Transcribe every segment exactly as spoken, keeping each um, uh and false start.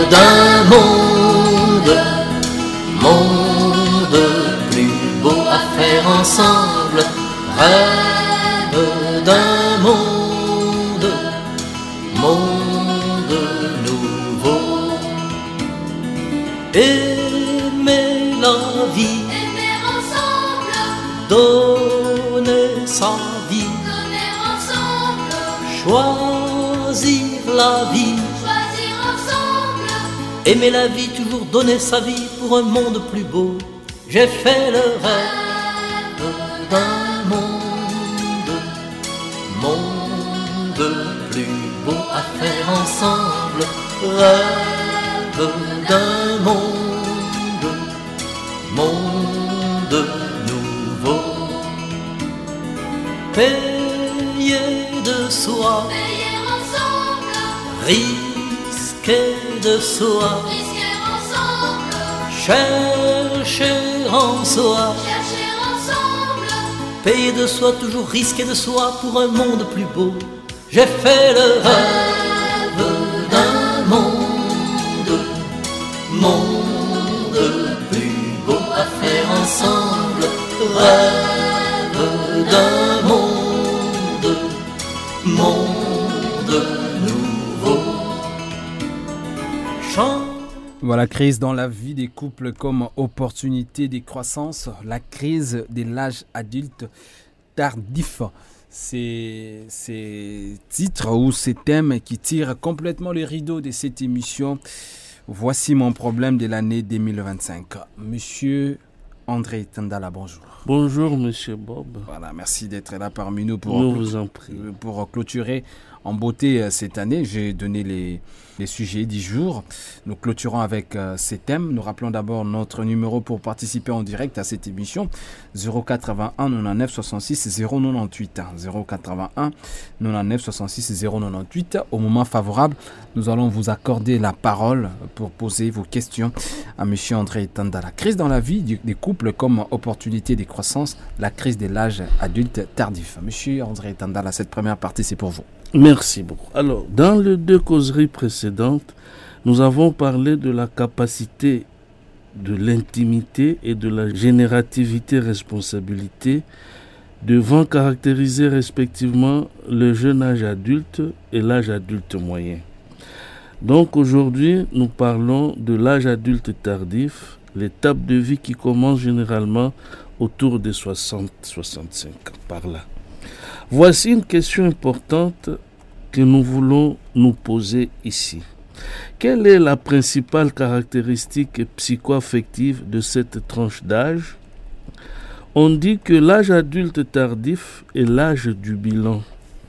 d'un monde, monde plus beau à faire ensemble. Rêve d'un monde, monde nouveau. Aimer la vie, aimer ensemble, donner sa vie, donner ensemble, choisir la vie, choisir ensemble, aimer la vie, toujours donner sa vie pour un monde plus beau. J'ai fait le rêve d'un monde, monde plus beau à faire ensemble. Rêve d'un monde, monde nouveau. Payer de soi, payer ensemble, risquer de soi, risquer ensemble, chercher en soi, chercher ensemble, payer de soi, toujours risquer de soi pour un monde plus beau. J'ai fait le rêve d'un monde, monde plus beau à faire ensemble. Rêve d'un monde, monde nouveau. Chant. Voilà, crise dans la vie des couples comme opportunité de croissance, la crise de l'âge adulte tardif. C'est ces titres ou ces thèmes qui tirent complètement le rideau de cette émission. Voici mon problème de l'année deux mille vingt-cinq. Monsieur André Tandala, bonjour. Bonjour, monsieur Bob. Voilà, merci d'être là parmi nous pour, nous vous en prie. pour clôturer en beauté cette année. J'ai donné les, les sujets du jour. Nous clôturons avec euh, ces thèmes. Nous rappelons d'abord notre numéro pour participer en direct à cette émission. zéro quatre-vingt-un quatre-vingt-neuf soixante-six zéro quatre-vingt-huit. zéro quatre-vingt-un quatre-vingt-neuf soixante-six zéro quatre-vingt-huit. Au moment favorable, nous allons vous accorder la parole pour poser vos questions à monsieur André Tandala. Crise dans la vie des couples comme opportunité de croissance, la crise de l'âge adulte tardif. Monsieur André Tandala, cette première partie, c'est pour vous. Merci beaucoup. Alors, dans les deux causeries précédentes, nous avons parlé de la capacité de l'intimité et de la générativité responsabilité devant caractériser respectivement le jeune âge adulte et l'âge adulte moyen. Donc aujourd'hui, nous parlons de l'âge adulte tardif, l'étape de vie qui commence généralement autour des soixante à soixante-cinq ans, par là. Voici une question importante que nous voulons nous poser ici. Quelle est la principale caractéristique psycho-affective de cette tranche d'âge? On dit que l'âge adulte tardif est l'âge du bilan.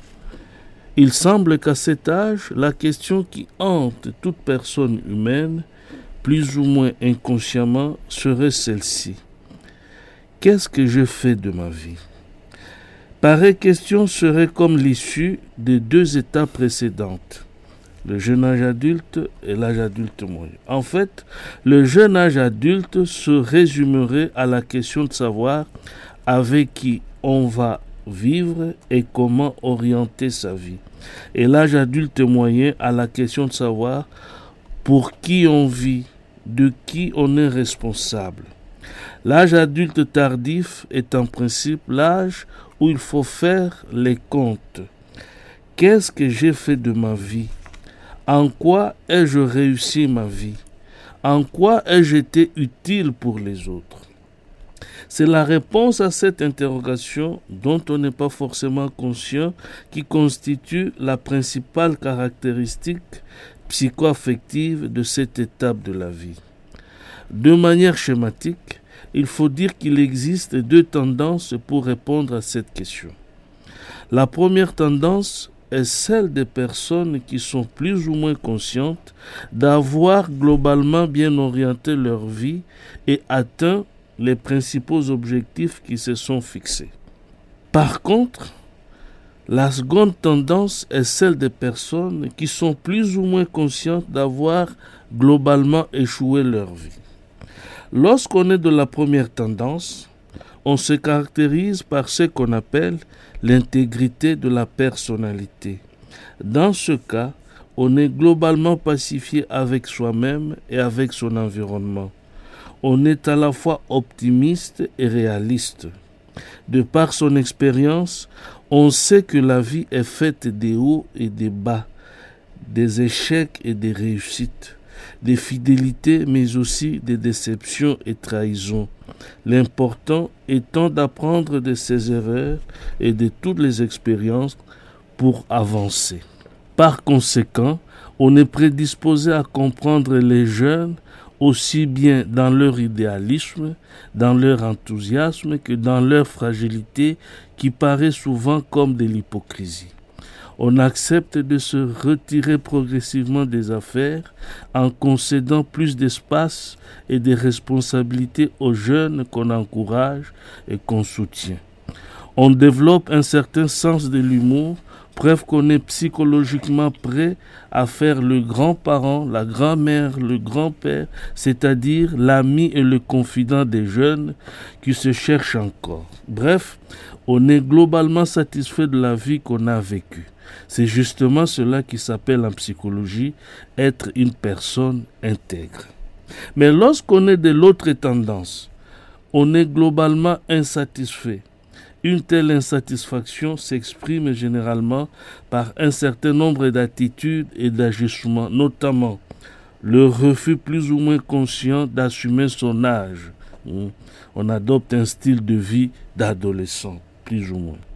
Il semble qu'à cet âge, la question qui hante toute personne humaine, plus ou moins inconsciemment, serait celle-ci. Qu'est-ce que je fais de ma vie? Pareille question serait comme l'issue des deux étapes précédentes, le jeune âge adulte et l'âge adulte moyen. En fait, le jeune âge adulte se résumerait à la question de savoir avec qui on va vivre et comment orienter sa vie. Et l'âge adulte moyen à la question de savoir pour qui on vit, de qui on est responsable. L'âge adulte tardif est en principe l'âge où il faut faire les comptes. Qu'est-ce que j'ai fait de ma vie? En quoi ai-je réussi ma vie? En quoi ai-je été utile pour les autres? C'est la réponse à cette interrogation dont on n'est pas forcément conscient qui constitue la principale caractéristique psycho-affective de cette étape de la vie. De manière schématique, il faut dire qu'il existe deux tendances pour répondre à cette question. La première tendance est celle des personnes qui sont plus ou moins conscientes d'avoir globalement bien orienté leur vie et atteint les principaux objectifs qui se sont fixés. Par contre, la seconde tendance est celle des personnes qui sont plus ou moins conscientes d'avoir globalement échoué leur vie. Lorsqu'on est de la première tendance, on se caractérise par ce qu'on appelle l'intégrité de la personnalité. Dans ce cas, On est globalement pacifié avec soi-même et avec son environnement. On est à la fois optimiste et réaliste. De par son expérience, on sait que la vie est faite des hauts et des bas, des échecs et des réussites, des fidélités mais aussi des déceptions et trahisons. L'important étant d'apprendre de ses erreurs et de toutes les expériences pour avancer. Par conséquent, on est prédisposé à comprendre les jeunes aussi bien dans leur idéalisme, dans leur enthousiasme que dans leur fragilité qui paraît souvent comme de l'hypocrisie. On accepte de se retirer progressivement des affaires en concédant plus d'espace et de responsabilités aux jeunes qu'on encourage et qu'on soutient. On développe un certain sens de l'humour, preuve qu'on est psychologiquement prêt à faire le grand-parent, la grand-mère, le grand-père, c'est-à-dire l'ami et le confident des jeunes qui se cherchent encore. Bref, on est globalement satisfait de la vie qu'on a vécue. C'est justement cela qui s'appelle en psychologie être une personne intègre. Mais lorsqu'on est de l'autre tendance, on est globalement insatisfait. Une telle insatisfaction s'exprime généralement par un certain nombre d'attitudes et d'agissements, notamment le refus plus ou moins conscient d'assumer son âge. On adopte un style de vie d'adolescent, plus ou moins.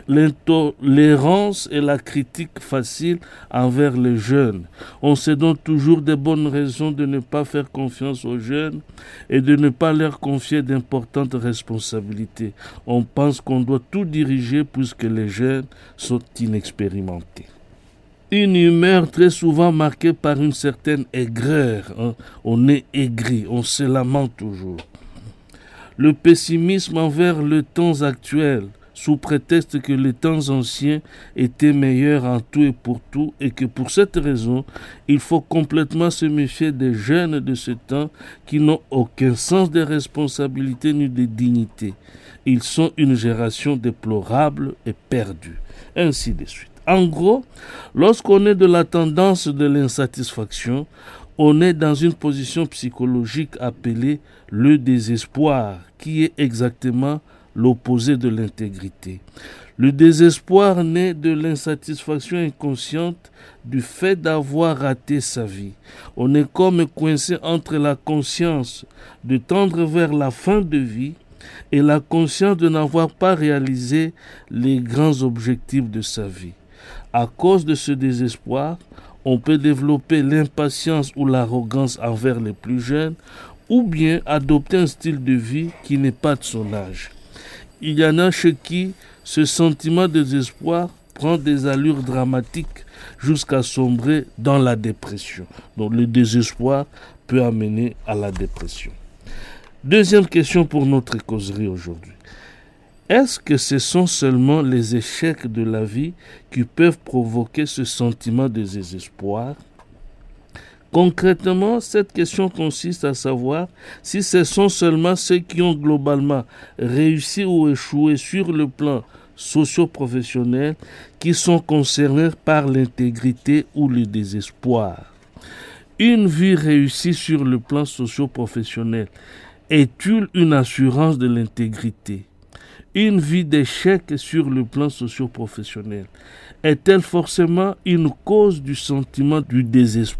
L'intolérance et la critique facile envers les jeunes. On se donne toujours de bonnes raisons de ne pas faire confiance aux jeunes et de ne pas leur confier d'importantes responsabilités. On pense qu'on doit tout diriger puisque les jeunes sont inexpérimentés. Une humeur très souvent marquée par une certaine aigreur. Hein. On est aigri, on se lamente toujours. Le pessimisme envers le temps actuel, sous prétexte que les temps anciens étaient meilleurs en tout et pour tout et que pour cette raison, il faut complètement se méfier des jeunes de ce temps qui n'ont aucun sens de responsabilité ni de dignité. Ils sont une génération déplorable et perdue, ainsi de suite. En gros, lorsqu'on est de la tendance de l'insatisfaction, on est dans une position psychologique appelée le désespoir, qui est exactement l'opposé de l'intégrité. Le désespoir naît de l'insatisfaction inconsciente du fait d'avoir raté sa vie. On est comme coincé entre la conscience de tendre vers la fin de vie et la conscience de n'avoir pas réalisé les grands objectifs de sa vie. À cause de ce désespoir, on peut développer l'impatience ou l'arrogance envers les plus jeunes ou bien adopter un style de vie qui n'est pas de son âge. Il y en a chez qui ce sentiment de désespoir prend des allures dramatiques jusqu'à sombrer dans la dépression. Donc le désespoir peut amener à la dépression. Deuxième question pour notre causerie aujourd'hui. Est-ce que ce sont seulement les échecs de la vie qui peuvent provoquer ce sentiment de désespoir ? Concrètement, cette question consiste à savoir si ce sont seulement ceux qui ont globalement réussi ou échoué sur le plan socio-professionnel qui sont concernés par l'intégrité ou le désespoir. Une vie réussie sur le plan socio-professionnel est-elle une assurance de l'intégrité ? Une vie d'échec sur le plan socio-professionnel est-elle forcément une cause du sentiment du désespoir ?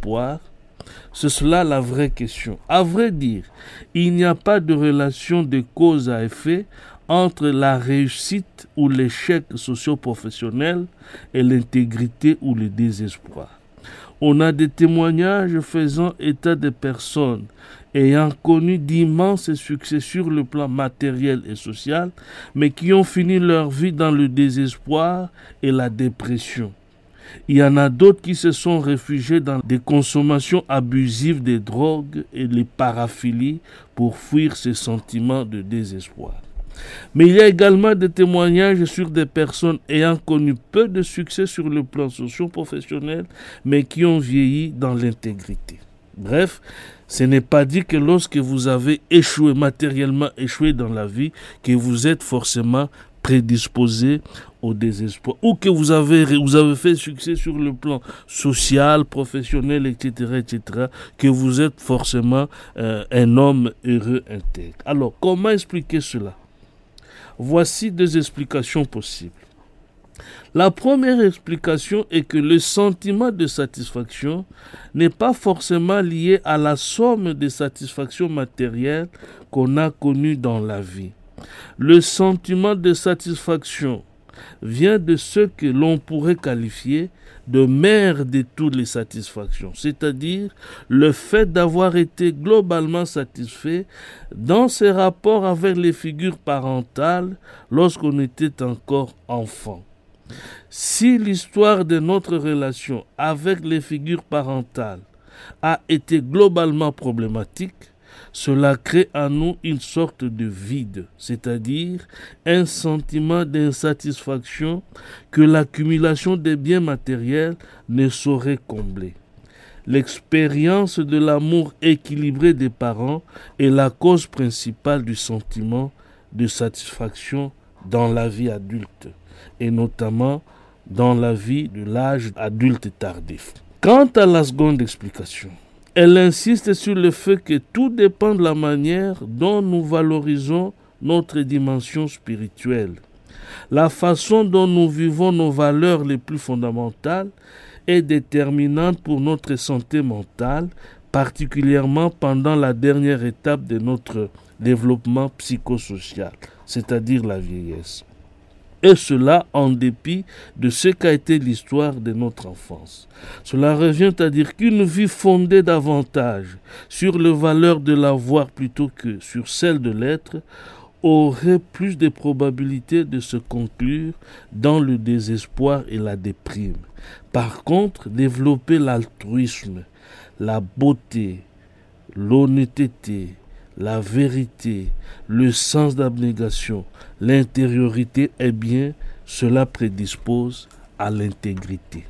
C'est cela la vraie question. À vrai dire, il n'y a pas de relation de cause à effet entre la réussite ou l'échec socio-professionnel et l'intégrité ou le désespoir. On a des témoignages faisant état de personnes ayant connu d'immenses succès sur le plan matériel et social, mais qui ont fini leur vie dans le désespoir et la dépression. Il y en a d'autres qui se sont réfugiés dans des consommations abusives des drogues et les paraphilies pour fuir ces sentiments de désespoir. Mais il y a également des témoignages sur des personnes ayant connu peu de succès sur le plan socio-professionnel, mais qui ont vieilli dans l'intégrité. Bref, ce n'est pas dit que lorsque vous avez échoué, matériellement échoué dans la vie, que vous êtes forcément prédisposé au désespoir, ou que vous avez, vous avez fait succès sur le plan social, professionnel, et cetera, et cetera, que vous êtes forcément euh, un homme heureux, intègre. Alors, comment expliquer cela? Voici deux explications possibles. La première explication est que le sentiment de satisfaction n'est pas forcément lié à la somme de satisfactions matérielles qu'on a connues dans la vie. Le sentiment de satisfaction vient de ce que l'on pourrait qualifier de mère de toutes les satisfactions, c'est-à-dire le fait d'avoir été globalement satisfait dans ses rapports avec les figures parentales lorsqu'on était encore enfant. Si l'histoire de notre relation avec les figures parentales a été globalement problématique, cela crée en nous une sorte de vide, c'est-à-dire un sentiment d'insatisfaction que l'accumulation des biens matériels ne saurait combler. L'expérience de l'amour équilibré des parents est la cause principale du sentiment de satisfaction dans la vie adulte, et notamment dans la vie de l'âge adulte tardif. Quant à la seconde explication, elle insiste sur le fait que tout dépend de la manière dont nous valorisons notre dimension spirituelle. La façon dont nous vivons nos valeurs les plus fondamentales est déterminante pour notre santé mentale, particulièrement pendant la dernière étape de notre développement psychosocial, c'est-à-dire la vieillesse. Et cela en dépit de ce qu'a été l'histoire de notre enfance. Cela revient à dire qu'une vie fondée davantage sur les valeurs de l'avoir plutôt que sur celles de l'être aurait plus de probabilités de se conclure dans le désespoir et la déprime. Par contre, développer l'altruisme, la beauté, l'honnêteté, la vérité, le sens d'abnégation, l'intériorité, eh bien, cela prédispose à l'intégrité.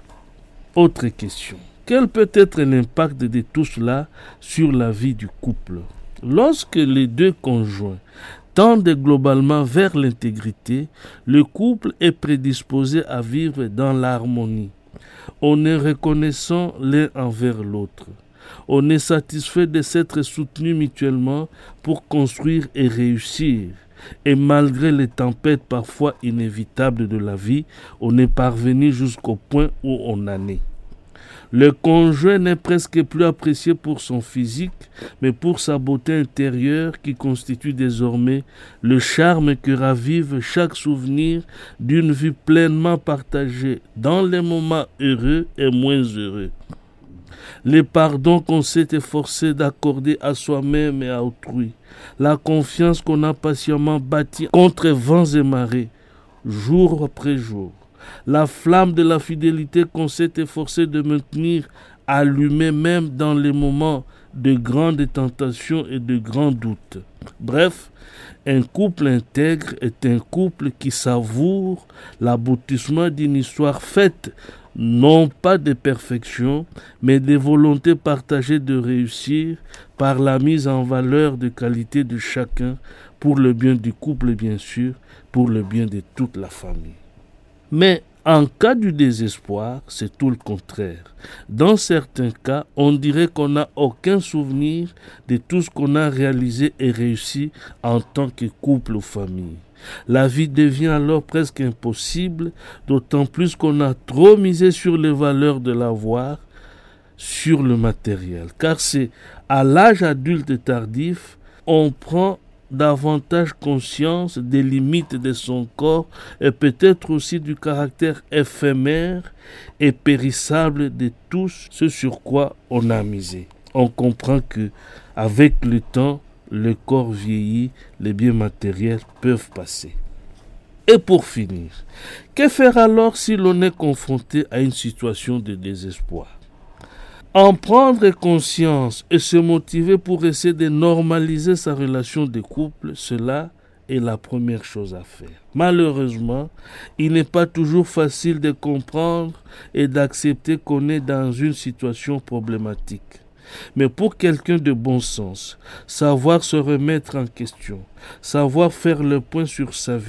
Autre question. Quel peut être l'impact de tout cela sur la vie du couple? Lorsque les deux conjoints tendent globalement vers l'intégrité, le couple est prédisposé à vivre dans l'harmonie. On est reconnaissant l'un envers l'autre. On est satisfait de s'être soutenus mutuellement pour construire et réussir. Et malgré les tempêtes parfois inévitables de la vie, on est parvenu jusqu'au point où on en est. Le conjoint n'est presque plus apprécié pour son physique, mais pour sa beauté intérieure qui constitue désormais le charme que ravive chaque souvenir d'une vie pleinement partagée dans les moments heureux et moins heureux. Les pardons qu'on s'est efforcé d'accorder à soi-même et à autrui, la confiance qu'on a patiemment bâtie contre vents et marées, jour après jour, la flamme de la fidélité qu'on s'est efforcé de maintenir allumée même dans les moments de grandes tentations et de grands doutes. Bref, un couple intègre est un couple qui savoure l'aboutissement d'une histoire faite non pas de perfection, mais de volonté partagée de réussir par la mise en valeur de qualité de chacun pour le bien du couple, bien sûr, pour le bien de toute la famille. Mais en cas du désespoir, c'est tout le contraire. Dans certains cas, on dirait qu'on n'a aucun souvenir de tout ce qu'on a réalisé et réussi en tant que couple ou famille. La vie devient alors presque impossible, d'autant plus qu'on a trop misé sur les valeurs de l'avoir, sur le matériel. Car c'est à l'âge adulte tardif, on prend davantage conscience des limites de son corps et peut-être aussi du caractère éphémère et périssable de tout ce sur quoi on a misé. On comprend que, avec le temps, le corps vieillit, les biens matériels peuvent passer. Et pour finir, que faire alors si l'on est confronté à une situation de désespoir? En prendre conscience et se motiver pour essayer de normaliser sa relation de couple, cela est la première chose à faire. Malheureusement, il n'est pas toujours facile de comprendre et d'accepter qu'on est dans une situation problématique. Mais pour quelqu'un de bon sens, savoir se remettre en question, savoir faire le point sur sa vie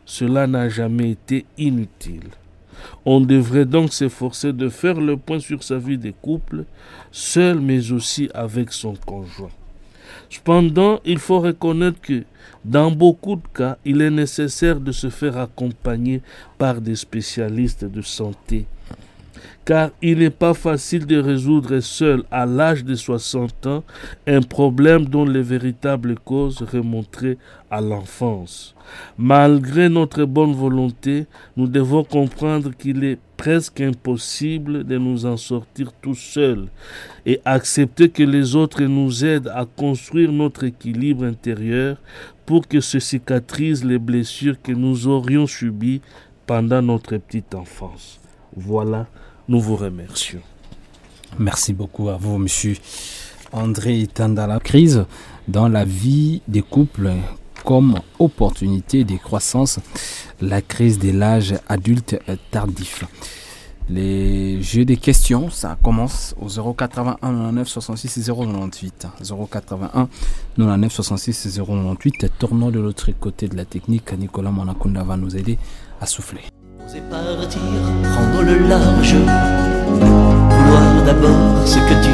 cela n'a jamais été inutile. On devrait donc s'efforcer de faire le point sur sa vie de couple, seul mais aussi avec son conjoint. Cependant, il faut reconnaître que dans beaucoup de cas, il est nécessaire de se faire accompagner par des spécialistes de santé, car il n'est pas facile de résoudre seul à l'âge de soixante ans un problème dont les véritables causes remonteraient à l'enfance. Malgré notre bonne volonté, nous devons comprendre qu'il est presque impossible de nous en sortir tout seuls et accepter que les autres nous aident à construire notre équilibre intérieur pour que se cicatrisent les blessures que nous aurions subies pendant notre petite enfance. Voilà, nous vous remercions. Merci beaucoup à vous, monsieur André Tandala. Crise dans la vie des couples comme opportunité de croissance, la crise de l'âge adulte tardif. Les jeux des questions, ça commence au zéro quatre-vingt-un quatre-vingt-neuf soixante-six zéro quatre-vingt-huit. zéro quatre-vingt-un quatre-vingt-neuf soixante-six zéro quatre-vingt-huit. Tournons de l'autre côté de la technique. Nicolas Monakunda va nous aider à souffler. Oser partir, prendre le large, vouloir d'abord ce que tu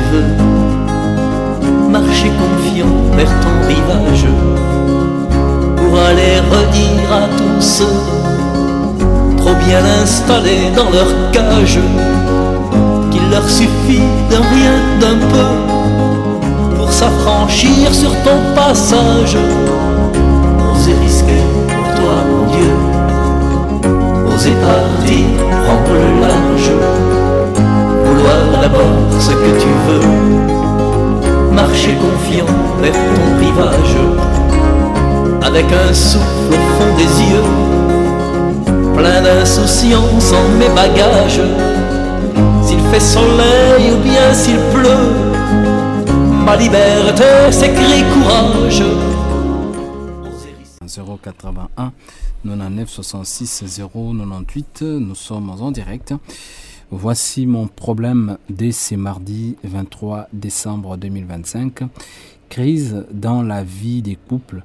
veux, marcher confiant vers ton rivage, pour aller redire à tous ceux, trop bien installés dans leur cage, qu'il leur suffit de rien d'un peu, pour s'affranchir sur ton passage. Oser risquer pour toi, mon Dieu, oser partir, prendre le large, vouloir d'abord ce que tu veux, marcher confiant vers ton rivage, avec un souffle au fond des yeux, plein d'insouciance en mes bagages. S'il fait soleil ou bien s'il pleut, ma liberté c'est cri courage. zéro quatre-vingt-un quatre-vingt-neuf soixante-six zéro quatre-vingt-huit, nous sommes en direct. Voici mon problème dès ce mardi vingt-trois décembre deux mille vingt-cinq. Crise dans la vie des couples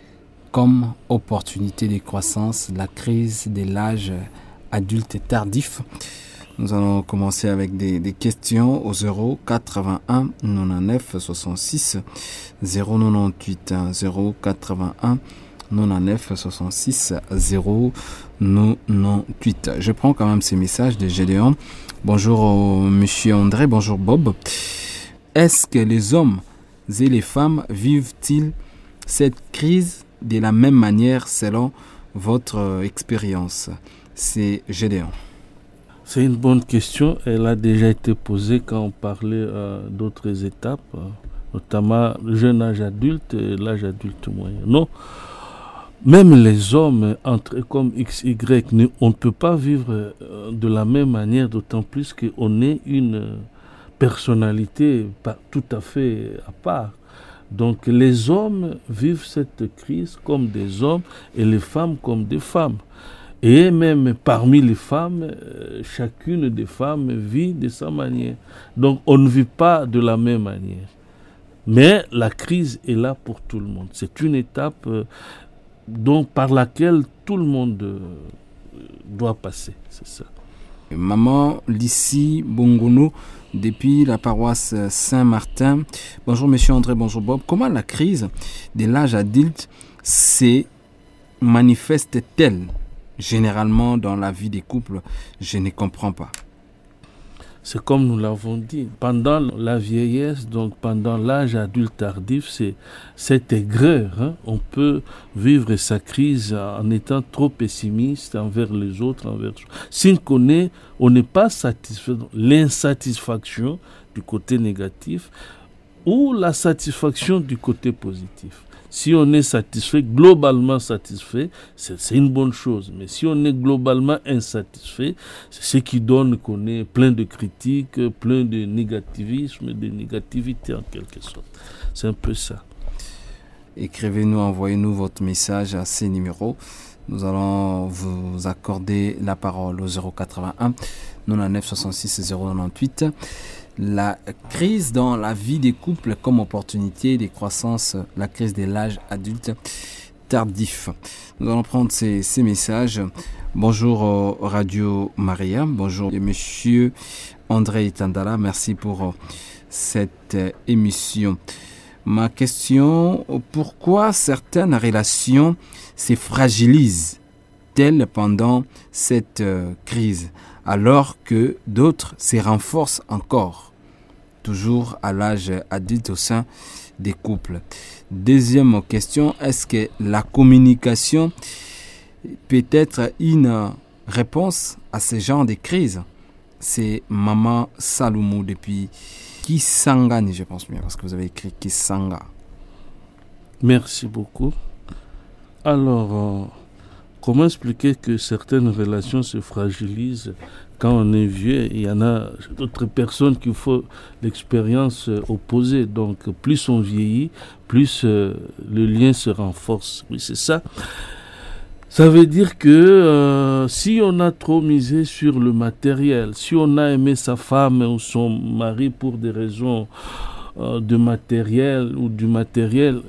comme opportunité de croissance, la crise de l'âge adulte tardif. Nous allons commencer avec des, des questions au zéro quatre-vingt-un quatre-vingt-neuf soixante-six zéro quatre-vingt-huit. zéro quatre-vingt-un quatre-vingt-neuf soixante-six zéro quatre-vingt-huit. Je prends quand même ces messages de Gédéon. Bonjour euh, monsieur André, bonjour Bob. Est-ce que les hommes et les femmes vivent-ils cette crise de la même manière selon votre euh, expérience? C'est Gédéon. C'est une bonne question. Elle a déjà été posée quand on parlait euh, d'autres étapes, euh, notamment le jeune âge adulte et l'âge adulte moyen. Non. Même les hommes, entre comme X, Y, on ne peut pas vivre de la même manière, d'autant plus qu'on est une personnalité tout à fait à part. Donc les hommes vivent cette crise comme des hommes et les femmes comme des femmes. Et même parmi les femmes, chacune des femmes vit de sa manière. Donc on ne vit pas de la même manière. Mais la crise est là pour tout le monde. C'est une étape donc par laquelle tout le monde euh, doit passer, c'est ça. Maman Lissi Bongono, depuis la paroisse Saint-Martin. Bonjour monsieur André, bonjour Bob. Comment la crise de l'âge adulte se manifeste-t-elle généralement dans la vie des couples? Je ne comprends pas. C'est comme nous l'avons dit, pendant la vieillesse, donc pendant l'âge adulte tardif, c'est cette aigreur. Hein? On peut vivre sa crise en étant trop pessimiste envers les autres, envers si on n'est on n'est pas satisfait, l'insatisfaction du côté négatif ou la satisfaction du côté positif. Si on est satisfait, globalement satisfait, c'est, c'est une bonne chose. Mais si on est globalement insatisfait, c'est ce qui donne qu'on est plein de critiques, plein de négativisme, de négativité en quelque sorte. C'est un peu ça. Écrivez-nous, envoyez-nous votre message à ces numéros. Nous allons vous accorder la parole au zéro quatre-vingt-un quatre-vingt-neuf soixante-six zéro quatre-vingt-huit. La crise dans la vie des couples comme opportunité de croissance, la crise de l'âge adulte tardif. Nous allons prendre ces, ces messages. Bonjour euh, Radio Maria, bonjour Monsieur André Tandala, merci pour euh, cette euh, émission. Ma question, pourquoi certaines relations se fragilisent-elles pendant cette euh, crise alors que d'autres se renforcent encore, toujours à l'âge adulte au sein des couples? Deuxième question, est-ce que la communication peut être une réponse à ce genre de crise? C'est Maman Saloumou depuis Kisangani, je pense bien, parce que vous avez écrit Kisanga. Merci beaucoup. Alors, euh, comment expliquer que certaines relations se fragilisent quand on est vieux? Il y en a d'autres personnes qui font l'expérience opposée. Donc, plus on vieillit, plus euh, le lien se renforce. Oui, c'est ça. Ça veut dire que euh, si on a trop misé sur le matériel, si on a aimé sa femme ou son mari pour des raisons euh, de matériel ou du matériel,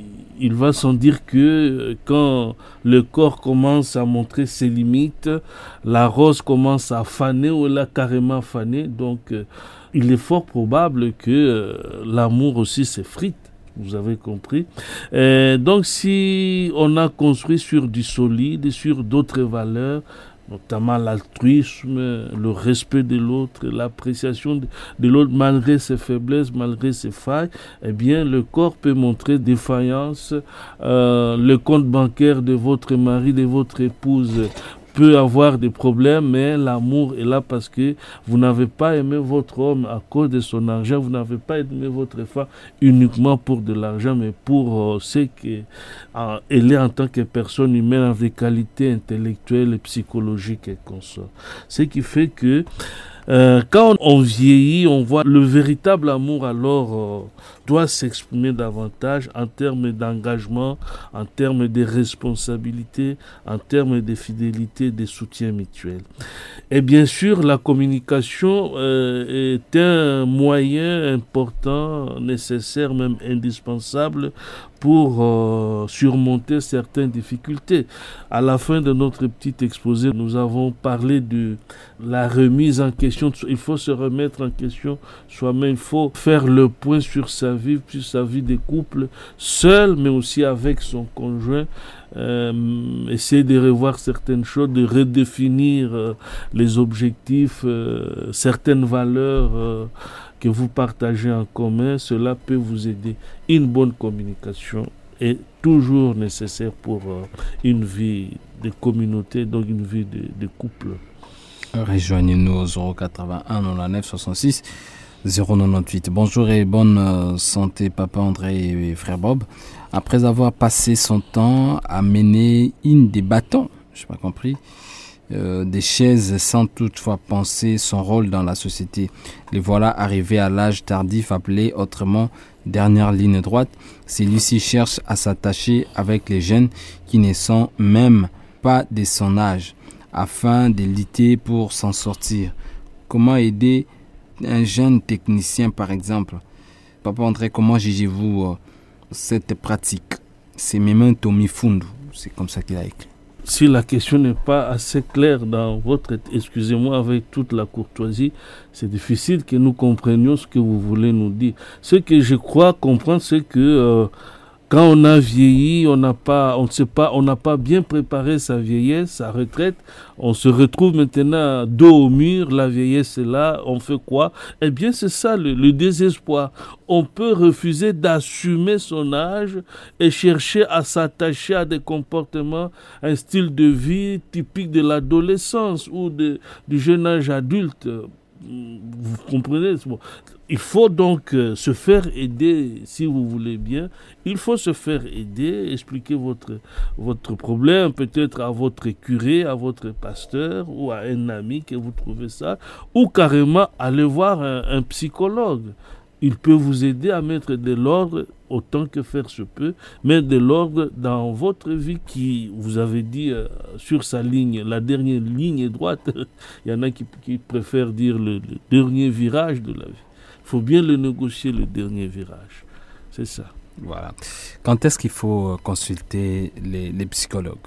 il va sans dire que quand le corps commence à montrer ses limites, la rose commence à faner ou elle a carrément fané. Donc, euh, il est fort probable que euh, l'amour aussi s'effrite. Vous avez compris. Et donc, si on a construit sur du solide, sur d'autres valeurs, notamment l'altruisme, le respect de l'autre, l'appréciation de, de l'autre malgré ses faiblesses, malgré ses failles, eh bien, le corps peut montrer défaillance. Euh, le compte bancaire de votre mari, de votre épouse peut avoir des problèmes, mais l'amour est là parce que vous n'avez pas aimé votre homme à cause de son argent, vous n'avez pas aimé votre femme uniquement pour de l'argent, mais pour euh, ce qu'elle euh, est en tant que personne humaine avec des qualités intellectuelles et psychologiques et consorts. Ce qui fait que Euh, quand on, on vieillit, on voit le véritable amour alors euh, doit s'exprimer davantage en termes d'engagement, en termes de responsabilité, en termes de fidélité, de soutien mutuel. Et bien sûr, la communication euh, est un moyen important, nécessaire, même indispensable pour euh, surmonter certaines difficultés. À la fin de notre petit exposé, nous avons parlé de la remise en question. Il faut se remettre en question soi-même. Il faut faire le point sur sa vie, sur sa vie de couple, seul, mais aussi avec son conjoint. Euh, essayer de revoir certaines choses, de redéfinir euh, les objectifs, euh, certaines valeurs euh, que vous partagez en commun. Cela peut vous aider. Une bonne communication est toujours nécessaire pour euh, une vie de communauté, donc une vie de, de couple. Rejoignez-nous au zéro quatre-vingt-un quatre-vingt-neuf soixante-six zéro quatre-vingt-dix-huit. Bonjour et bonne euh, santé, Papa André et Frère Bob. Après avoir passé son temps à mener une des bâtons, je n'ai pas compris, euh, des chaises sans toutefois penser son rôle dans la société, les voilà arrivés à l'âge tardif appelé autrement dernière ligne droite. Celui-ci cherche à s'attacher avec les jeunes qui ne sont même pas de son âge, afin de lutter pour s'en sortir. Comment aider un jeune technicien, par exemple? Papa André, comment jugez-vous euh, cette pratique? C'est Memento Mifundu, c'est comme ça qu'il a écrit. Si la question n'est pas assez claire dans votre... Excusez-moi, avec toute la courtoisie, c'est difficile que nous comprenions ce que vous voulez nous dire. Ce que je crois comprendre, c'est que euh, quand on a vieilli, on n'a pas, on ne sait pas, on n'a pas bien préparé sa vieillesse, sa retraite. On se retrouve maintenant dos au mur, la vieillesse est là, on fait quoi? Eh bien, c'est ça le, le désespoir. On peut refuser d'assumer son âge et chercher à s'attacher à des comportements, un style de vie typique de l'adolescence ou de, du jeune âge adulte. Vous comprenez? Il faut donc euh, se faire aider, si vous voulez bien. Il faut se faire aider, expliquer votre, votre problème, peut-être à votre curé, à votre pasteur ou à un ami que vous trouvez ça, ou carrément aller voir un, un psychologue. Il peut vous aider à mettre de l'ordre autant que faire se peut, mais de l'ordre dans votre vie qui, vous avez dit euh, sur sa ligne, la dernière ligne droite. Il y en a qui, qui préfèrent dire le, le dernier virage de la vie. Il faut bien le négocier, le dernier virage. C'est ça. Voilà. Quand est-ce qu'il faut consulter les, les psychologues?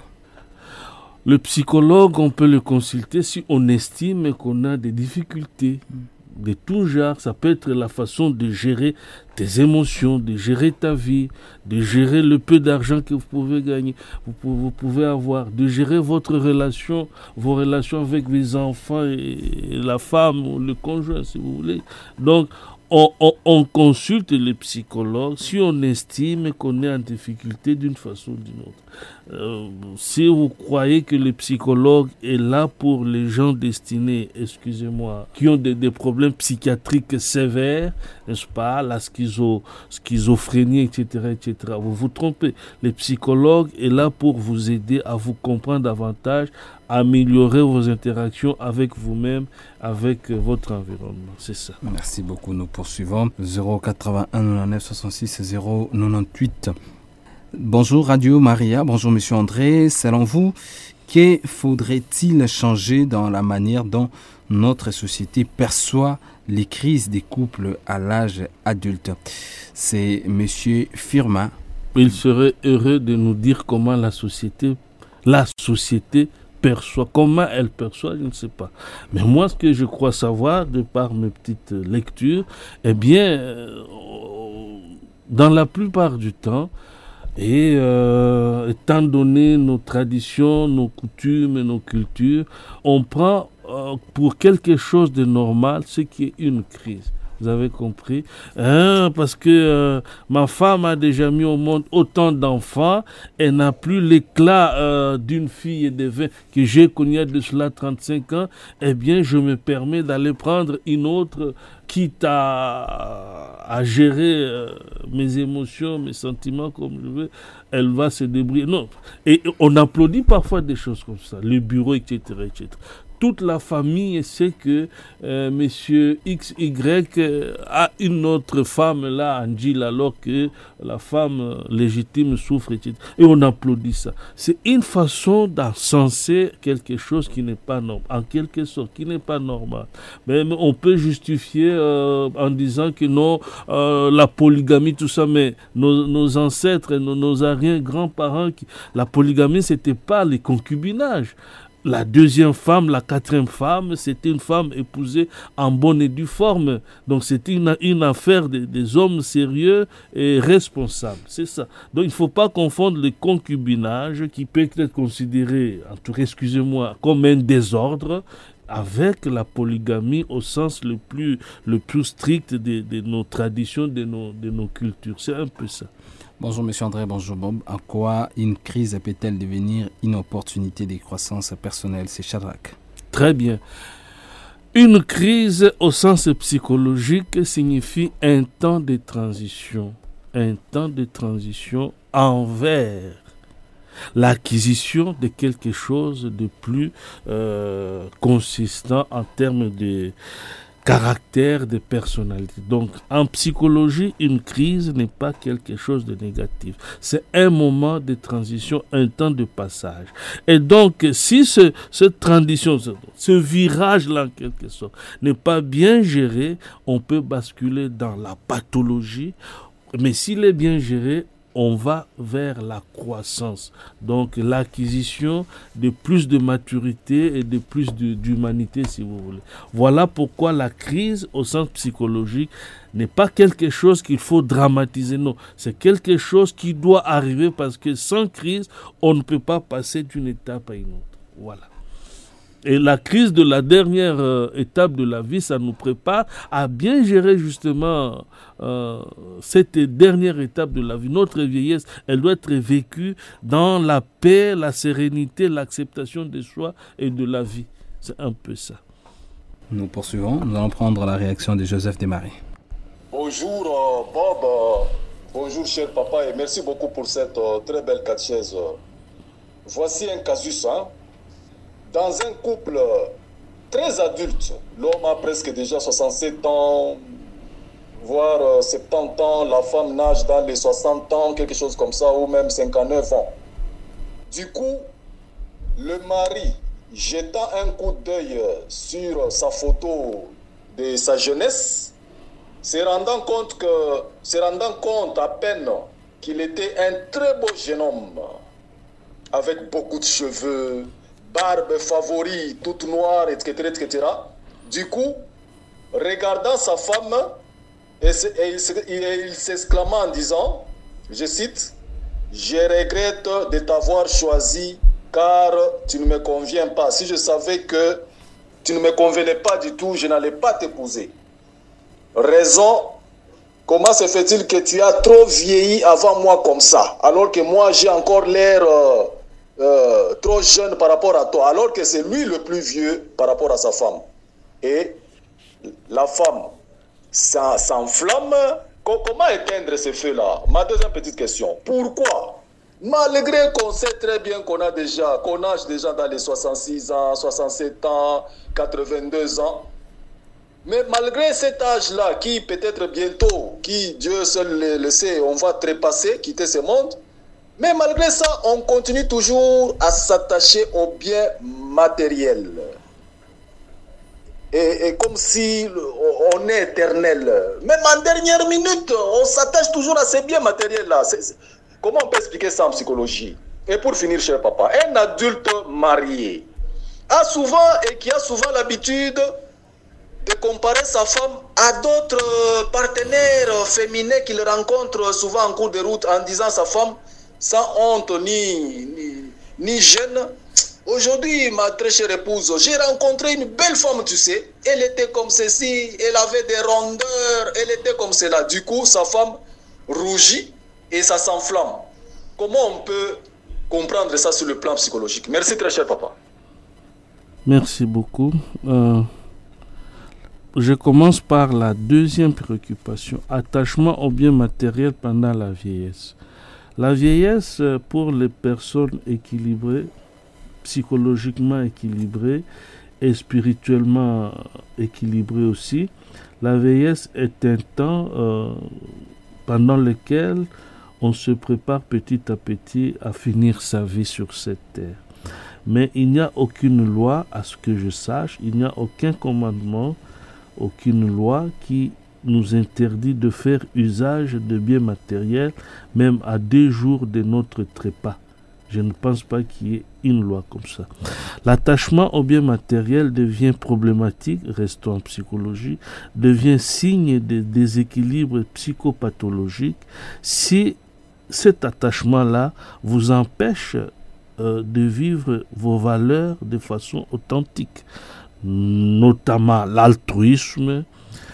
Le psychologue, on peut le consulter si on estime qu'on a des difficultés de tout genre. Ça peut être la façon de gérer tes émotions, de gérer ta vie, de gérer le peu d'argent que vous pouvez gagner, vous pouvez, vous pouvez avoir, de gérer votre relation, vos relations avec les enfants et la femme ou le conjoint, si vous voulez. Donc, on, on, on consulte les psychologues si on estime qu'on est en difficulté d'une façon ou d'une autre. Euh, si vous croyez que le psychologue est là pour les gens destinés, excusez-moi, qui ont des, des problèmes psychiatriques sévères, n'est-ce pas, la schizo, schizophrénie, et cetera, et cetera, vous vous trompez. Le psychologue est là pour vous aider à vous comprendre davantage, à améliorer vos interactions avec vous-même, avec votre environnement. C'est ça. Merci beaucoup. Nous poursuivons. zéro quatre-vingt-un quatre-vingt-neuf soixante-six zéro quatre-vingt-huit. Bonjour Radio Maria, bonjour Monsieur André. Selon vous, que faudrait-il changer dans la manière dont notre société perçoit les crises des couples à l'âge adulte? C'est Monsieur Firmin. Il serait heureux de nous dire comment la société, la société perçoit, comment elle perçoit, je ne sais pas. Mais moi, ce que je crois savoir, de par mes petites lectures, eh bien, euh, dans la plupart du temps, et euh, étant donné nos traditions, nos coutumes et nos cultures, on prend euh, pour quelque chose de normal ce qui est une crise. Vous avez compris? Hein, parce que euh, ma femme a déjà mis au monde autant d'enfants, elle n'a plus l'éclat euh, d'une fille et de vingt que j'ai connu il y a de cela trente-cinq ans, eh bien je me permets d'aller prendre une autre, quitte à, à gérer euh, mes émotions, mes sentiments comme je veux, elle va se débrouiller. Non. Et on applaudit parfois des choses comme ça, le bureau, et cetera, et cetera. Toute la famille sait que euh, monsieur X Y euh, a une autre femme là, Angile, alors que la femme euh, légitime souffre, et cetera. Et on applaudit ça. C'est une façon d'encenser quelque chose qui n'est pas normal, en quelque sorte, qui n'est pas normal. Mais, mais on peut justifier euh, en disant que non, euh, la polygamie, tout ça, mais nos, nos ancêtres, nos, nos arrière-grands-parents, qui, la polygamie, c'était pas les concubinages. La deuxième femme, la quatrième femme, c'était une femme épousée en bonne et due forme. Donc c'était une, une affaire de, des hommes sérieux et responsables. C'est ça. Donc il ne faut pas confondre le concubinage, qui peut être considéré, en tout cas, excusez-moi, comme un désordre, avec la polygamie au sens le plus, le plus strict de, de nos traditions, de nos, de nos cultures. C'est un peu ça. Bonjour Monsieur André, bonjour Bob. En quoi une crise peut-elle devenir une opportunité de croissance personnelle? C'est Shadrach. Très bien. Une crise au sens psychologique signifie un temps de transition. Un temps de transition envers l'acquisition de quelque chose de plus euh, consistant en termes de caractère, de personnalité. Donc, en psychologie, une crise n'est pas quelque chose de négatif. C'est un moment de transition, un temps de passage. Et donc, si ce, cette transition, ce, ce virage-là, en quelque sorte, n'est pas bien géré, on peut basculer dans la pathologie. Mais s'il est bien géré, on va vers la croissance, donc l'acquisition de plus de maturité et de plus de, d'humanité, si vous voulez. Voilà pourquoi la crise, au sens psychologique, n'est pas quelque chose qu'il faut dramatiser, non. C'est quelque chose qui doit arriver parce que sans crise, on ne peut pas passer d'une étape à une autre. Voilà. Et la crise de la dernière euh, étape de la vie, ça nous prépare à bien gérer justement euh, cette dernière étape de la vie. Notre vieillesse, elle doit être vécue dans la paix, la sérénité, l'acceptation de soi et de la vie. C'est un peu ça. Nous poursuivons. Nous allons prendre la réaction de Joseph Desmarais. Bonjour euh, Bob, euh, bonjour cher papa et merci beaucoup pour cette euh, très belle catéchèse. Voici un casus, hein. Dans un couple très adulte, l'homme a presque déjà soixante-sept ans, voire soixante-dix ans, la femme nage dans les soixante ans, quelque chose comme ça, ou même cinquante-neuf ans. Du coup, le mari, jetant un coup d'œil sur sa photo de sa jeunesse, se rendant compte que, se rendant compte à peine qu'il était un très beau jeune homme, avec beaucoup de cheveux, barbe favori, toute noire, et cetera, et cetera. Du coup, regardant sa femme, et, et il, et il s'exclama en disant, je cite, « Je regrette de t'avoir choisi car tu ne me conviens pas. Si je savais que tu ne me convenais pas du tout, je n'allais pas t'épouser. » Raison, comment se fait-il que tu as trop vieilli avant moi comme ça, alors que moi j'ai encore l'air euh, euh, trop jeune par rapport à toi, alors que c'est lui le plus vieux par rapport à sa femme. Et la femme s'enflamme. Comment éteindre ce feu-là? Ma deuxième petite question. Pourquoi? Malgré qu'on sait très bien qu'on a déjà, qu'on nage déjà dans les soixante-six ans, soixante-sept ans, quatre-vingt-deux ans, mais malgré cet âge-là, qui peut-être bientôt, qui Dieu seul le, le sait, on va trépasser, quitter ce monde, mais malgré ça, on continue toujours à s'attacher aux biens matériels. Et, et comme si on est éternel. Même en dernière minute, on s'attache toujours à ces biens matériels-là. C'est, c'est... Comment on peut expliquer ça en psychologie? Et pour finir, cher papa, un adulte marié a souvent et qui a souvent l'habitude de comparer sa femme à d'autres partenaires féminins qu'il rencontre souvent en cours de route en disant à sa femme, sans honte ni, ni, ni gêne, aujourd'hui, ma très chère épouse, j'ai rencontré une belle femme, tu sais. Elle était comme ceci, elle avait des rondeurs, elle était comme cela. Du coup, sa femme rougit et ça s'enflamme. Comment on peut comprendre ça sur le plan psychologique? Merci très cher papa. Merci beaucoup. Euh, je commence par la deuxième préoccupation, attachement aux biens matériels pendant la vieillesse. La vieillesse, pour les personnes équilibrées, psychologiquement équilibrées et spirituellement équilibrées aussi, la vieillesse est un temps euh, pendant lequel on se prépare petit à petit à finir sa vie sur cette terre. Mais il n'y a aucune loi, à ce que je sache, il n'y a aucun commandement, aucune loi qui nous interdit de faire usage de biens matériels, même à deux jours de notre trépas. Je ne pense pas qu'il y ait une loi comme ça. L'attachement aux biens matériels devient problématique, restons en psychologie, devient signe de déséquilibre psychopathologique si cet attachement-là vous empêche euh, de vivre vos valeurs de façon authentique, notamment l'altruisme,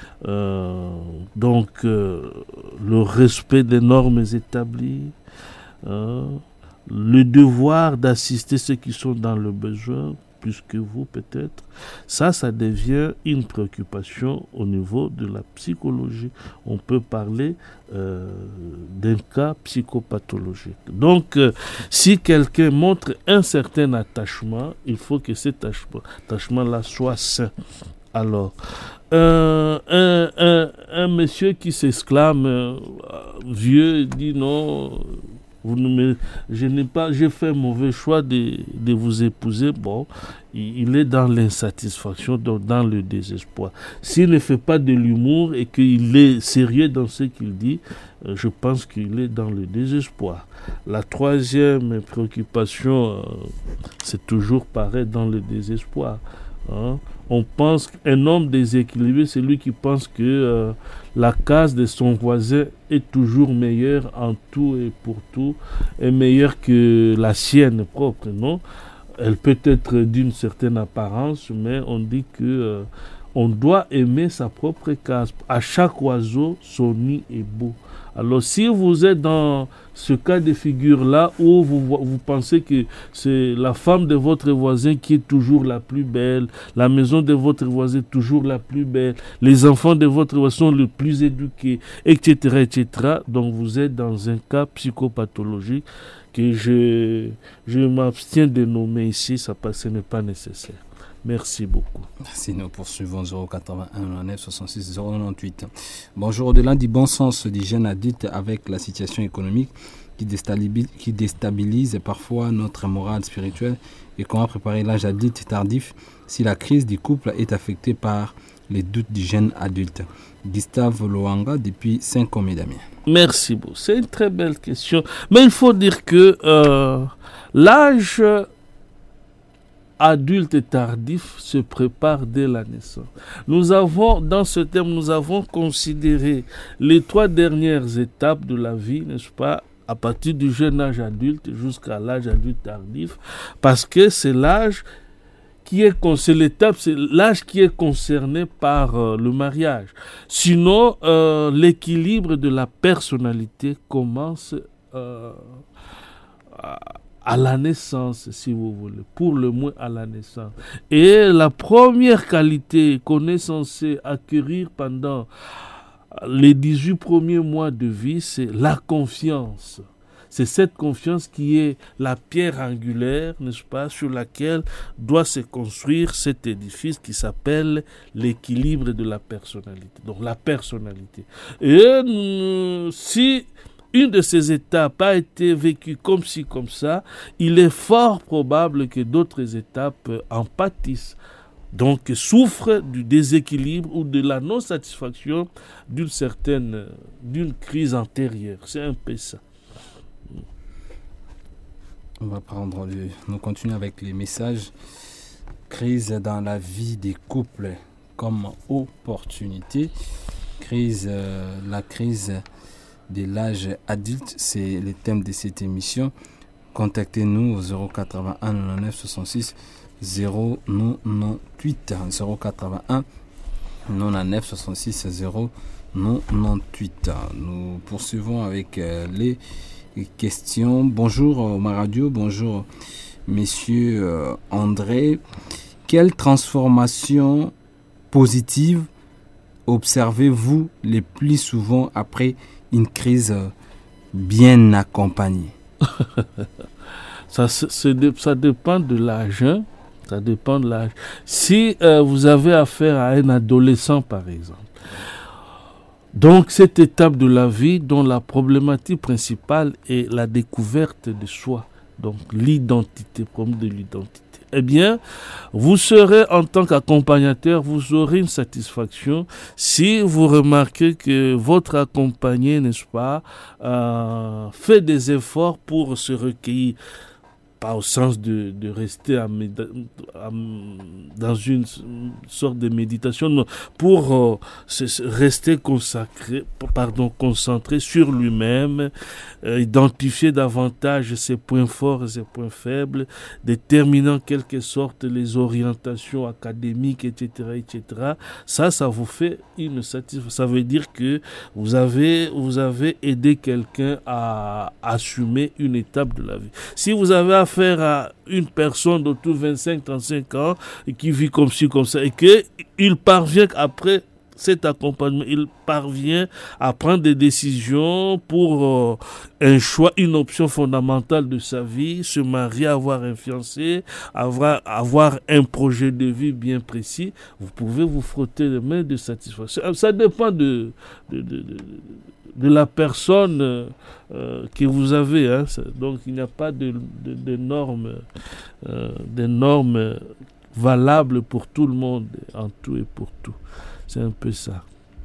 euh, donc euh, le respect des normes établies, euh, le devoir d'assister ceux qui sont dans le besoin, plus que vous peut-être. Ça, ça devient une préoccupation au niveau de la psychologie. On peut parler euh, d'un cas psychopathologique. Donc, euh, si quelqu'un montre un certain attachement, il faut que cet attachement-là soit sain. Alors, euh, un, un, un monsieur qui s'exclame euh, vieux dit non... Vous ne me, je n'ai pas, j'ai fait un mauvais choix de, de vous épouser. Bon, il, il est dans l'insatisfaction, donc dans le désespoir. S'il ne fait pas de l'humour et qu'il est sérieux dans ce qu'il dit, euh, je pense qu'il est dans le désespoir. La troisième préoccupation, euh, c'est toujours pareil, dans le désespoir. Hein? On pense qu'un homme déséquilibré, c'est lui qui pense que euh, la case de son voisin est toujours meilleure en tout et pour tout, est meilleure que la sienne propre, non? Elle peut être d'une certaine apparence, mais on dit que euh, on doit aimer sa propre case. À chaque oiseau, son nid est beau. Alors, si vous êtes dans ce cas de figure-là, où vous, vous pensez que c'est la femme de votre voisin qui est toujours la plus belle, la maison de votre voisin est toujours la plus belle, les enfants de votre voisin sont les plus éduqués, et cetera, et cetera, donc vous êtes dans un cas psychopathologique que je, je m'abstiens de nommer ici, ça, ce n'est pas nécessaire. Merci beaucoup. Merci, nous poursuivons zéro quatre-vingt-un neuf soixante-six zéro quatre-vingt-dix-huit. Bonjour, au-delà du bon sens du jeune adulte avec la situation économique qui déstabilise, qui déstabilise parfois notre morale spirituelle et comment préparer l'âge adulte tardif si la crise du couple est affectée par les doutes du jeune adulte. Gustave Loanga depuis Saint-Comé-Damien. Merci beaucoup. C'est une très belle question. Mais il faut dire que euh, l'âge adulte et tardif se prépare dès la naissance. Nous avons, dans ce terme, nous avons considéré les trois dernières étapes de la vie, n'est-ce pas, à partir du jeune âge adulte jusqu'à l'âge adulte tardif, parce que c'est l'âge qui est, c'est l'étape, c'est l'âge qui est concerné par euh, le mariage. Sinon, euh, l'équilibre de la personnalité commence euh, à, à la naissance, si vous voulez, pour le moins à la naissance. Et la première qualité qu'on est censé acquérir pendant les dix-huit premiers mois de vie, c'est la confiance. C'est cette confiance qui est la pierre angulaire, n'est-ce pas, sur laquelle doit se construire cet édifice qui s'appelle l'équilibre de la personnalité. Donc la personnalité. Et euh, si une de ces étapes a été vécue comme ci, comme ça, il est fort probable que d'autres étapes en pâtissent. Donc souffrent du déséquilibre ou de la non-satisfaction d'une certaine, d'une crise antérieure. C'est un peu ça. On va prendre le, nous continuons avec les messages. Crise dans la vie des couples comme opportunité. Crise, euh, la crise de l'âge adulte, c'est le thème de cette émission. Contactez-nous au zéro quatre-vingt-un quatre-vingt-neuf soixante-six zéro quatre-vingt-huit zéro quatre-vingt-un quatre-vingt-neuf soixante-six zéro quatre-vingt-huit. Nous poursuivons avec euh, les questions. Bonjour euh, ma radio, bonjour messieurs euh, André. Quelle transformation positive observez-vous le plus souvent après une crise bien accompagnée? ça, ça dépend de l'âge. Hein? Ça dépend de l'âge. Si euh, vous avez affaire à un adolescent, par exemple, donc cette étape de la vie dont la problématique principale est la découverte de soi, donc l'identité, problème de l'identité, eh bien, vous serez en tant qu'accompagnateur, vous aurez une satisfaction si vous remarquez que votre accompagné, n'est-ce pas, euh, fait des efforts pour se recueillir. Pas au sens de, de rester à, à, dans une sorte de méditation, non, pour euh, se, rester consacré, pardon, concentré sur lui-même, euh, identifier davantage ses points forts et ses points faibles, déterminant en quelque sorte les orientations académiques, et cetera, et cetera. Ça, ça vous fait une satisfaction. Ça veut dire que vous avez, vous avez aidé quelqu'un à assumer une étape de la vie. Si vous avez à faire à une personne d'autour de vingt-cinq à trente-cinq ans et qui vit comme ci, comme ça, et qu'il parvient après cet accompagnement, il parvient à prendre des décisions pour euh, un choix, une option fondamentale de sa vie, se marier, avoir un fiancé, avoir, avoir un projet de vie bien précis, vous pouvez vous frotter les mains de satisfaction. Ça dépend de, de, de, de de la personne euh, que vous avez. Hein. Donc, il n'y a pas de, de, de normes, euh, de normes valables pour tout le monde, en tout et pour tout. C'est un peu ça.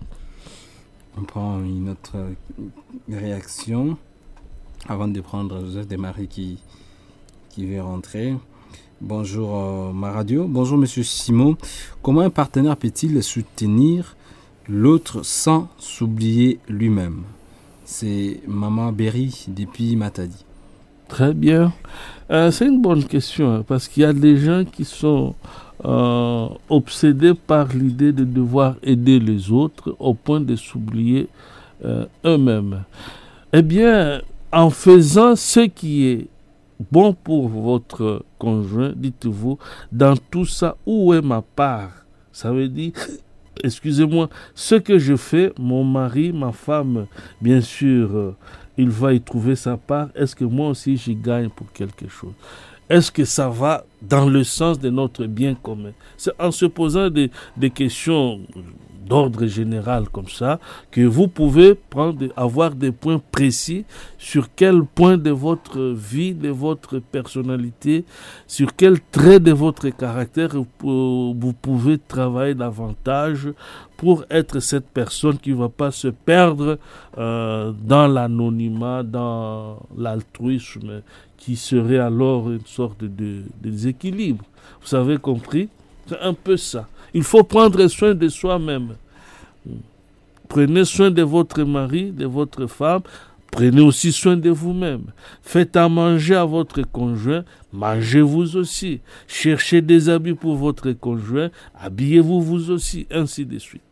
On prend une autre réaction avant de prendre Joseph Desmarais qui, qui veut rentrer. Bonjour euh, ma radio. Bonjour monsieur Simon. Comment un partenaire peut-il soutenir l'autre sans s'oublier lui-même? C'est Maman Berry depuis Matadi. Très bien. Euh, c'est une bonne question hein, parce qu'il y a des gens qui sont euh, obsédés par l'idée de devoir aider les autres au point de s'oublier euh, eux-mêmes. Eh bien, en faisant ce qui est bon pour votre conjoint, dites-vous, dans tout ça, où est ma part? Ça veut dire... Excusez-moi, ce que je fais, mon mari, ma femme, bien sûr, euh, il va y trouver sa part. Est-ce que moi aussi, j'y gagne pour quelque chose? Est-ce que ça va dans le sens de notre bien commun? C'est en se posant des, des questions d'ordre général comme ça, que vous pouvez prendre, avoir des points précis sur quel point de votre vie, de votre personnalité, sur quel trait de votre caractère vous pouvez travailler davantage pour être cette personne qui ne va pas se perdre euh, dans l'anonymat, dans l'altruisme, qui serait alors une sorte de, de déséquilibre. Vous avez compris? C'est un peu ça. Il faut prendre soin de soi-même. Prenez soin de votre mari, de votre femme. Prenez aussi soin de vous-même. Faites à manger à votre conjoint. Mangez-vous aussi. Cherchez des habits pour votre conjoint. Habillez-vous vous aussi. Ainsi de suite.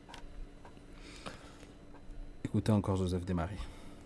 Écoutez encore Joseph Desmarais.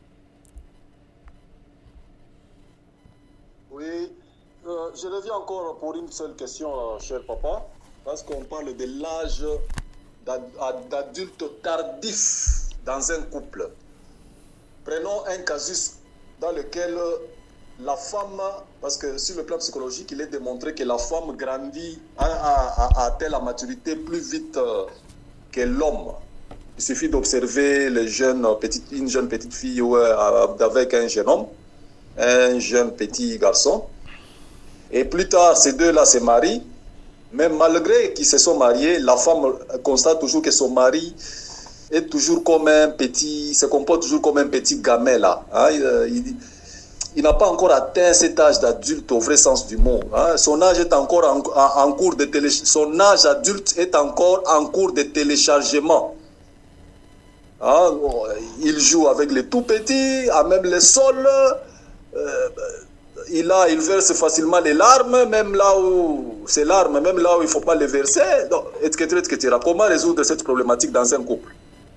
Oui, euh, je reviens encore pour une seule question, euh, cher papa, parce qu'on parle de l'âge d'adulte tardif dans un couple. Prenons un casus dans lequel la femme, parce que sur le plan psychologique, il est démontré que la femme grandit, a-t-elle la maturité plus vite euh, que l'homme. Il suffit d'observer les jeunes, petites, une jeune petite fille ouais, avec un jeune homme, un jeune petit garçon. Et plus tard, ces deux-là se marient. Mais malgré qu'ils se sont mariés, la femme constate toujours que son mari est toujours comme un petit, se comporte toujours comme un petit gamin là. Hein? Il, il, il n'a pas encore atteint cet âge d'adulte au vrai sens du mot. Hein? Son âge est encore en, en, en cours de télé, son âge adulte est encore en cours de téléchargement. Hein? Il joue avec les tout petits, à même les sols. Euh, il, a, il verse facilement les larmes, même là où ces larmes, même là où il ne faut pas les verser. Donc, et cetera, et cetera. Comment résoudre cette problématique dans un couple?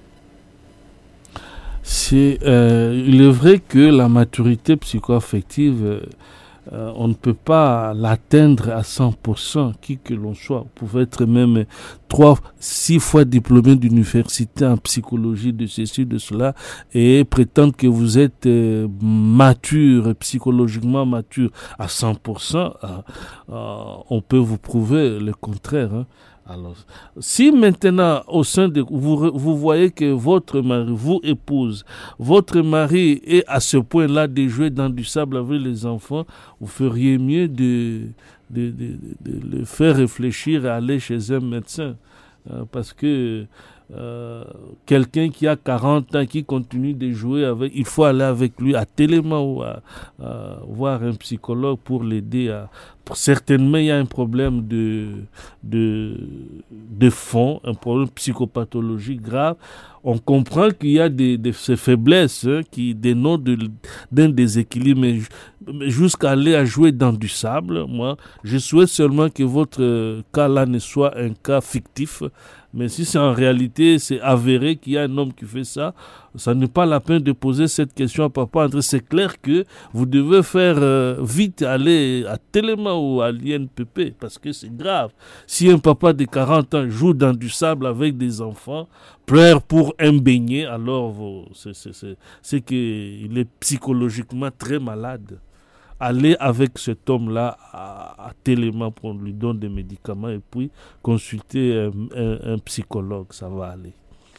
C'est, euh, il est vrai que la maturité psycho-affective, euh, euh, on ne peut pas l'atteindre à cent pour cent, qui que l'on soit. Vous pouvez être même trois, six fois diplômé d'université en psychologie, de ceci, de cela, et prétendre que vous êtes euh, mature, psychologiquement mature à cent pour cent, euh, euh, on peut vous prouver le contraire, hein. Alors, si maintenant, au sein de vous, vous voyez que votre mari, vous épouse, votre mari est à ce point-là de jouer dans du sable avec les enfants, vous feriez mieux de, de, de, de le faire réfléchir à aller chez un médecin. Hein, parce que euh, quelqu'un qui a quarante ans, qui continue de jouer avec, il faut aller avec lui à Téléma ou à, à voir un psychologue pour l'aider à... Certainement, il y a un problème de, de, de fond, un problème psychopathologique grave. On comprend qu'il y a des, des, ces faiblesses hein, qui dénotent de, d'un déséquilibre, mais, mais jusqu'à aller à jouer dans du sable. Moi, je souhaite seulement que votre cas-là ne soit un cas fictif. Mais si c'est en réalité, c'est avéré qu'il y a un homme qui fait ça, ça n'est pas la peine de poser cette question à papa André. C'est clair que vous devez faire euh, vite aller à Téléma ou à l'I N P P parce que c'est grave. Si un papa de quarante ans joue dans du sable avec des enfants, pleure pour un beignet, alors vous, c'est, c'est, c'est, c'est qu'il est psychologiquement très malade. Allez avec cet homme-là à, à Téléma pour qu'on lui donne des médicaments et puis consulter un, un, un psychologue, ça va aller.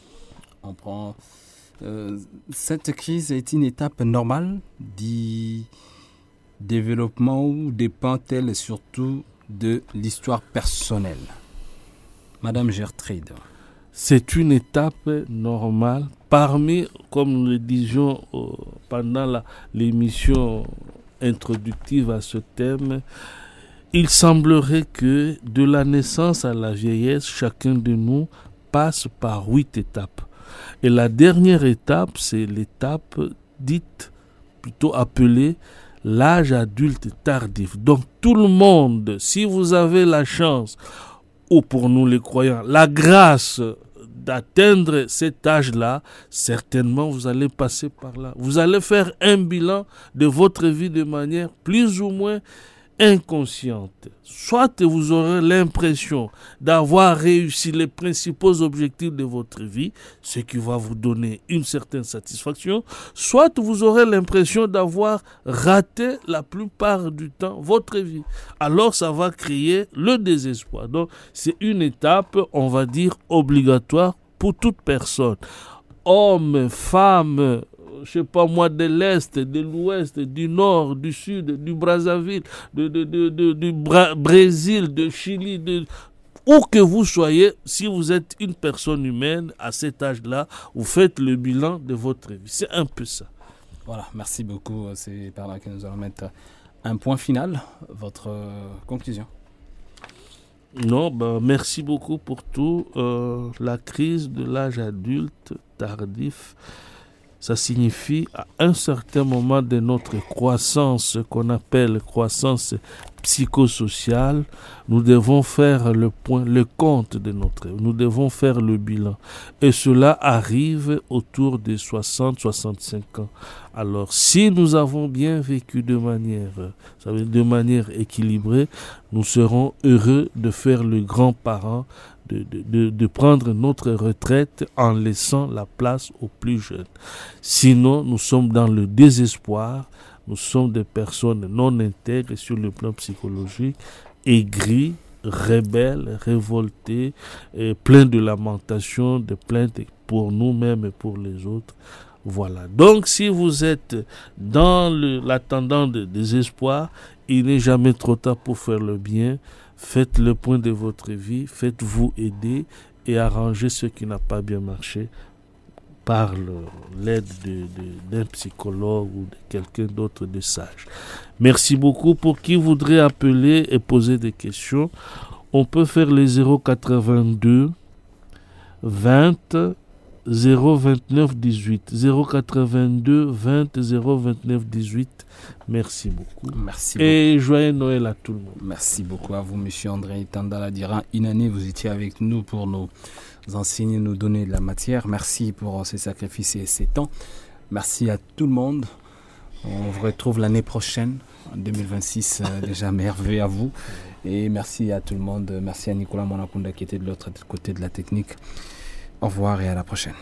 On prend... Euh, cette crise est une étape normale du développement ou dépend-elle surtout de l'histoire personnelle? Madame Gertrude. C'est une étape normale parmi, comme nous le disions euh, pendant la, l'émission introductive à ce thème, il semblerait que de la naissance à la vieillesse, chacun de nous passe par huit étapes. Et la dernière étape, c'est l'étape dite, plutôt appelée, l'âge adulte tardif. Donc tout le monde, si vous avez la chance, ou pour nous les croyants, la grâce d'atteindre cet âge-là, certainement vous allez passer par là. Vous allez faire un bilan de votre vie de manière plus ou moins inconsciente. Soit vous aurez l'impression d'avoir réussi les principaux objectifs de votre vie, ce qui va vous donner une certaine satisfaction, soit vous aurez l'impression d'avoir raté la plupart du temps votre vie. Alors ça va créer le désespoir. Donc c'est une étape, on va dire, obligatoire pour toute personne, hommes, femmes, je sais pas moi, de l'Est, de l'Ouest, du Nord, du Sud, du Brazzaville, de, de, de, de, du Bra- Brésil, de Chili, de... où que vous soyez, si vous êtes une personne humaine à cet âge-là, vous faites le bilan de votre vie. C'est un peu ça. Voilà, merci beaucoup. C'est par là que nous allons mettre un point final. Votre euh, conclusion? Non, ben, merci beaucoup pour tout. Euh, la crise de l'âge adulte tardif, ça signifie à un certain moment de notre croissance, ce qu'on appelle croissance psychosociale, nous devons faire le point, le compte de notre, nous devons faire le bilan. Et cela arrive autour de soixante à soixante-cinq ans. Alors, si nous avons bien vécu de manière, ça veut dire de manière équilibrée, nous serons heureux de faire le grand-parent, de, de, de, de prendre notre retraite en laissant la place aux plus jeunes. Sinon, nous sommes dans le désespoir. Nous sommes des personnes non intègres sur le plan psychologique, aigries, rebelles, révoltées, et pleins de lamentations, de plaintes pour nous-mêmes et pour les autres. Voilà. Donc, si vous êtes dans le, la tendance de désespoir, il n'est jamais trop tard pour faire le bien. Faites le point de votre vie, faites-vous aider et arrangez ce qui n'a pas bien marché par l'aide de, de, d'un psychologue ou de quelqu'un d'autre de sage. Merci beaucoup. Pour qui voudrait appeler et poser des questions, on peut faire les zéro quatre-vingt-deux vingt zéro vingt-neuf dix-huit. zéro quatre-vingt-deux vingt zéro vingt-neuf dix-huit. Merci beaucoup. Merci et beaucoup. Joyeux Noël à tout le monde. Merci beaucoup à vous, monsieur André Tandala. Durant une année, vous étiez avec nous pour nous enseigner, nous donner de la matière. Merci pour ces sacrifices et ces temps. Merci à tout le monde. On vous retrouve l'année prochaine, en deux mille vingt-six. Déjà, merveilleux à vous. Et merci à tout le monde. Merci à Nicolas Monakunda qui était de l'autre côté de la technique. Au revoir et à la prochaine.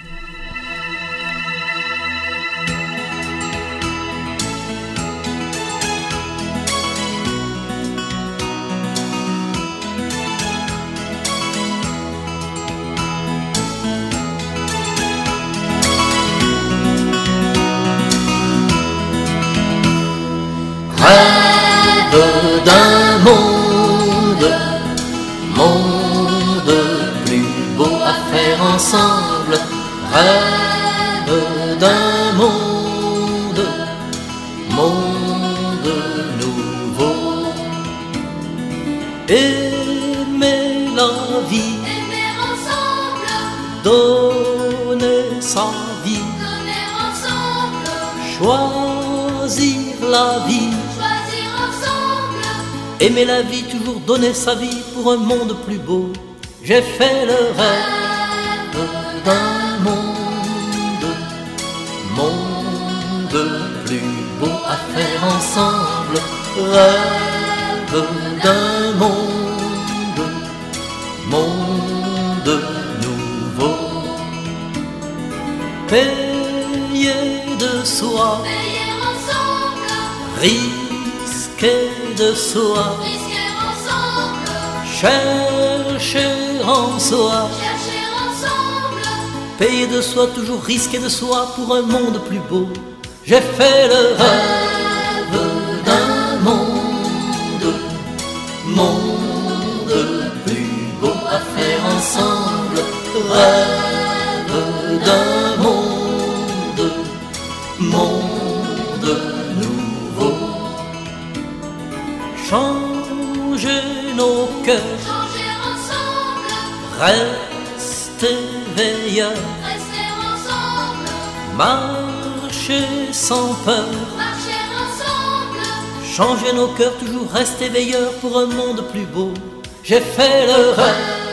Rêve d'un monde, monde plus beau à faire ensemble. Rêve d'un monde, monde nouveau. Aimer la vie, Aimer ensemble, donner sa vie, donner ensemble, choisir la vie. choisir ensemble, Aimer la vie, toujours donner sa vie pour un monde plus beau. J'ai fait le rêve d'un monde, monde plus beau à faire ensemble. Rêve d'un monde, monde nouveau. Payer de soi, payer ensemble, risquer de soi, risquer ensemble, chercher en soi. chercher ensemble, Payer de soi, toujours risquer de soi pour un monde plus beau. J'ai fait le rêve d'un monde, monde plus beau à faire ensemble. Rêve d'un monde, monde nouveau. Changer nos cœurs, changer ensemble, rester veilleurs, rester ensemble, marcher sans peur. marcher ensemble, Changer nos cœurs, toujours rester veilleurs pour un monde plus beau. J'ai fait le rêve